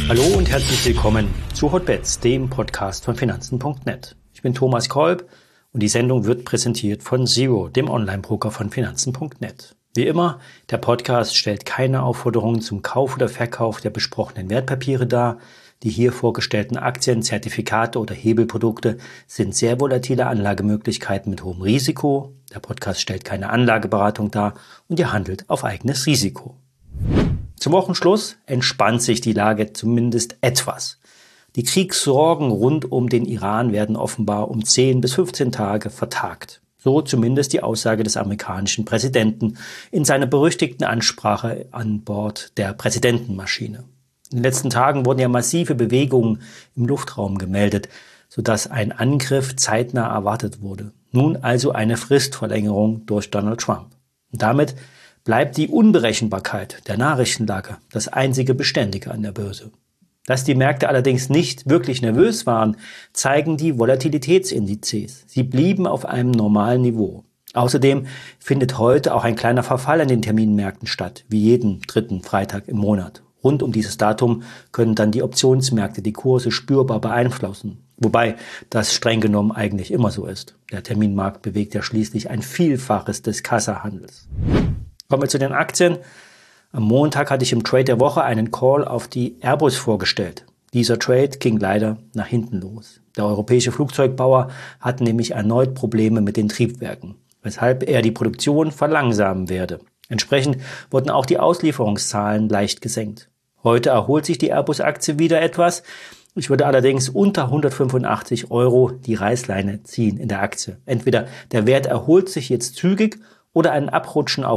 Hallo und herzlich willkommen zu Hotbets, dem Podcast von Finanzen.net. Ich bin Thomas Kolb und die Sendung wird präsentiert von Zero, dem Online-Broker von Finanzen.net. Wie immer, der Podcast stellt keine Aufforderungen zum Kauf oder Verkauf der besprochenen Wertpapiere dar. Die hier vorgestellten Aktien, Zertifikate oder Hebelprodukte sind sehr volatile Anlagemöglichkeiten mit hohem Risiko. Der Podcast stellt keine Anlageberatung dar und ihr handelt auf eigenes Risiko. Zum Wochenschluss entspannt sich die Lage zumindest etwas. Die Kriegssorgen rund um den Iran werden offenbar um 10 bis 15 Tage vertagt. So zumindest die Aussage des amerikanischen Präsidenten in seiner berüchtigten Ansprache an Bord der Präsidentenmaschine. In den letzten Tagen wurden ja massive Bewegungen im Luftraum gemeldet, sodass ein Angriff zeitnah erwartet wurde. Nun also eine Fristverlängerung durch Donald Trump. Und damit bleibt die Unberechenbarkeit der Nachrichtenlage das einzige Beständige an der Börse. Dass die Märkte allerdings nicht wirklich nervös waren, zeigen die Volatilitätsindizes. Sie blieben auf einem normalen Niveau. Außerdem findet heute auch ein kleiner Verfall an den Terminmärkten statt, wie jeden dritten Freitag im Monat. Rund um dieses Datum können dann die Optionsmärkte die Kurse spürbar beeinflussen. Wobei das streng genommen eigentlich immer so ist. Der Terminmarkt bewegt ja schließlich ein Vielfaches des Kassahandels. Kommen wir zu den Aktien. Am Montag hatte ich im Trade der Woche einen Call auf die Airbus vorgestellt. Dieser Trade ging leider nach hinten los. Der europäische Flugzeugbauer hat nämlich erneut Probleme mit den Triebwerken, weshalb er die Produktion verlangsamen werde. Entsprechend wurden auch die Auslieferungszahlen leicht gesenkt. Heute erholt sich die Airbus-Aktie wieder etwas. Ich würde allerdings unter 185 € die Reißleine ziehen in der Aktie. Entweder der Wert erholt sich jetzt zügig oder ein Abrutschen auf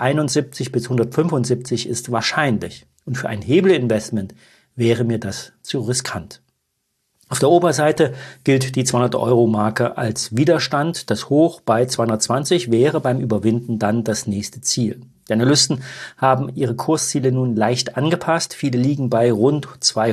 171 bis 175 ist wahrscheinlich. Und für ein Hebelinvestment wäre mir das zu riskant. Auf der Oberseite gilt die 200-Euro-Marke als Widerstand. Das Hoch bei 220 wäre beim Überwinden dann das nächste Ziel. Die Analysten haben ihre Kursziele nun leicht angepasst. Viele liegen bei rund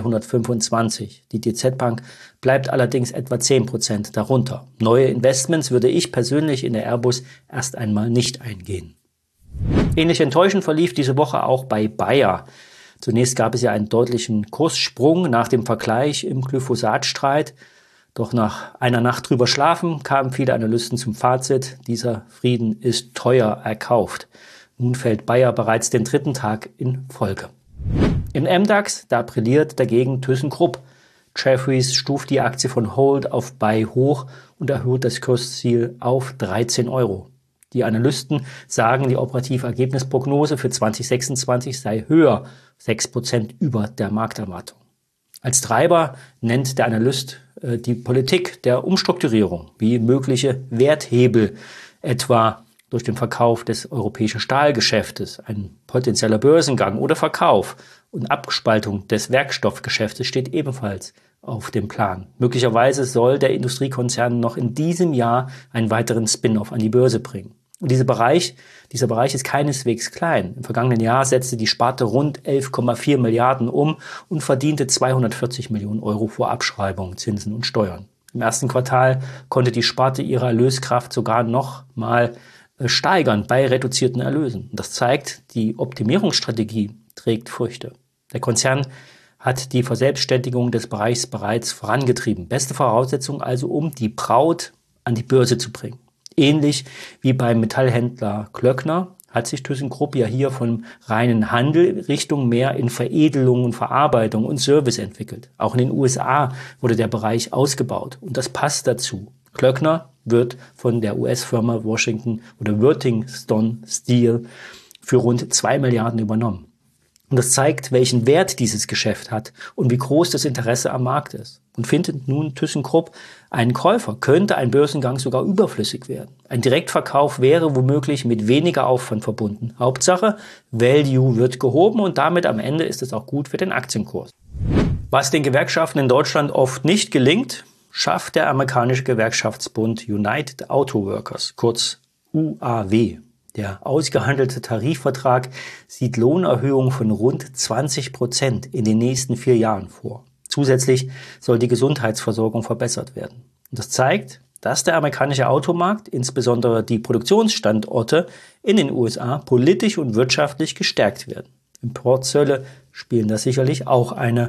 225. Die DZ Bank bleibt allerdings etwa 10% darunter. Neue Investments würde ich persönlich in der Airbus erst einmal nicht eingehen. Ähnlich enttäuschend verlief diese Woche auch bei Bayer. Zunächst gab es ja einen deutlichen Kurssprung nach dem Vergleich im Glyphosat-Streit. Doch nach einer Nacht drüber schlafen kamen viele Analysten zum Fazit, dieser Frieden ist teuer erkauft. Nun fällt Bayer bereits den dritten Tag in Folge. Im MDAX, da brilliert dagegen ThyssenKrupp. Jefferies stuft die Aktie von Hold auf Buy hoch und erhöht das Kursziel auf 13 €. Die Analysten sagen, die operative Ergebnisprognose für 2026 sei höher, 6% über der Markterwartung. Als Treiber nennt der Analyst die Politik der Umstrukturierung, wie mögliche Werthebel, etwa durch den Verkauf des europäischen Stahlgeschäftes, ein potenzieller Börsengang oder Verkauf und Abspaltung des Werkstoffgeschäftes steht ebenfalls auf dem Plan. Möglicherweise soll der Industriekonzern noch in diesem Jahr einen weiteren Spin-off an die Börse bringen. Und dieser Bereich ist keineswegs klein. Im vergangenen Jahr setzte die Sparte rund 11,4 Milliarden um und verdiente 240 Millionen € vor Abschreibungen, Zinsen und Steuern. Im ersten Quartal konnte die Sparte ihre Erlöskraft sogar noch mal steigern bei reduzierten Erlösen. Das zeigt, die Optimierungsstrategie trägt Früchte. Der Konzern hat die Verselbstständigung des Bereichs bereits vorangetrieben. Beste Voraussetzung also, um die Braut an die Börse zu bringen. Ähnlich wie beim Metallhändler Klöckner hat sich ThyssenKrupp ja hier vom reinen Handel Richtung mehr in Veredelung und Verarbeitung und Service entwickelt. Auch in den USA wurde der Bereich ausgebaut und das passt dazu. Klöckner wird von der US-Firma Worthington Steel für rund 2 Milliarden übernommen. Und das zeigt, welchen Wert dieses Geschäft hat und wie groß das Interesse am Markt ist. Und findet nun ThyssenKrupp einen Käufer, könnte ein Börsengang sogar überflüssig werden. Ein Direktverkauf wäre womöglich mit weniger Aufwand verbunden. Hauptsache, Value wird gehoben und damit am Ende ist es auch gut für den Aktienkurs. Was den Gewerkschaften in Deutschland oft nicht gelingt, schafft der amerikanische Gewerkschaftsbund United Auto Workers, kurz UAW. Der ausgehandelte Tarifvertrag sieht Lohnerhöhungen von rund 20% in den nächsten 4 Jahren vor. Zusätzlich soll die Gesundheitsversorgung verbessert werden. Und das zeigt, dass der amerikanische Automarkt, insbesondere die Produktionsstandorte in den USA, politisch und wirtschaftlich gestärkt werden. Importzölle spielen da sicherlich auch eine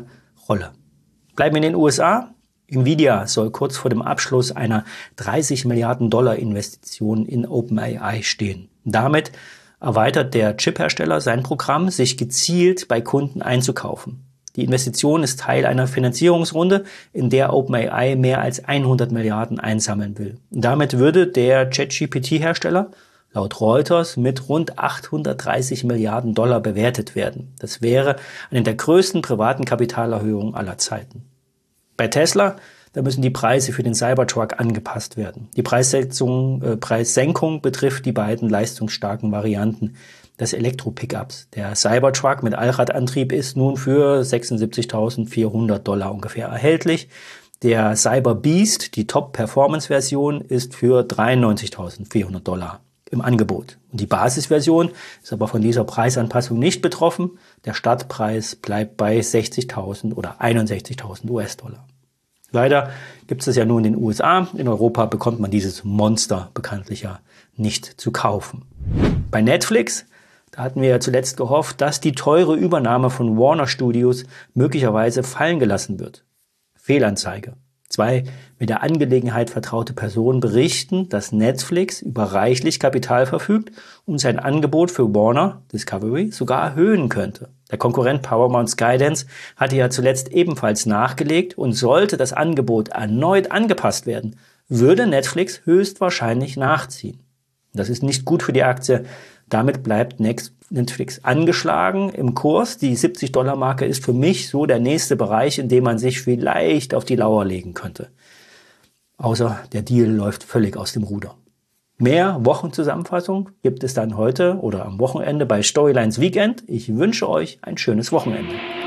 Rolle. Bleiben wir in den USA. Nvidia soll kurz vor dem Abschluss einer 30 Milliarden Dollar Investition in OpenAI stehen. Damit erweitert der Chiphersteller sein Programm, sich gezielt bei Kunden einzukaufen. Die Investition ist Teil einer Finanzierungsrunde, in der OpenAI mehr als 100 Milliarden einsammeln will. Damit würde der ChatGPT-Hersteller laut Reuters mit rund 830 Milliarden Dollar bewertet werden. Das wäre eine der größten privaten Kapitalerhöhungen aller Zeiten. Bei Tesla, da müssen die Preise für den Cybertruck angepasst werden. Die Preissenkung betrifft die beiden leistungsstarken Varianten des Elektro-Pickups. Der Cybertruck mit Allradantrieb ist nun für 76.400 Dollar ungefähr erhältlich. Der Cyber Beast, die Top-Performance-Version, ist für 93.400 Dollar im Angebot. Und die Basisversion ist aber von dieser Preisanpassung nicht betroffen. Der Startpreis bleibt bei 60.000 oder 61.000 US-Dollar. Leider gibt es das ja nur in den USA. In Europa bekommt man dieses Monster bekanntlich ja nicht zu kaufen. Bei Netflix, da hatten wir ja zuletzt gehofft, dass die teure Übernahme von Warner Studios möglicherweise fallen gelassen wird. Fehlanzeige. 2 mit der Angelegenheit vertraute Personen berichten, dass Netflix über reichlich Kapital verfügt und sein Angebot für Warner Discovery sogar erhöhen könnte. Der Konkurrent Paramount Skydance hatte ja zuletzt ebenfalls nachgelegt und sollte das Angebot erneut angepasst werden, würde Netflix höchstwahrscheinlich nachziehen. Das ist nicht gut für die Aktie. Damit bleibt Netflix angeschlagen im Kurs. Die 70-Dollar-Marke ist für mich so der nächste Bereich, in dem man sich vielleicht auf die Lauer legen könnte. Außer der Deal läuft völlig aus dem Ruder. Mehr Wochenzusammenfassung gibt es dann heute oder am Wochenende bei Storylines Weekend. Ich wünsche euch ein schönes Wochenende.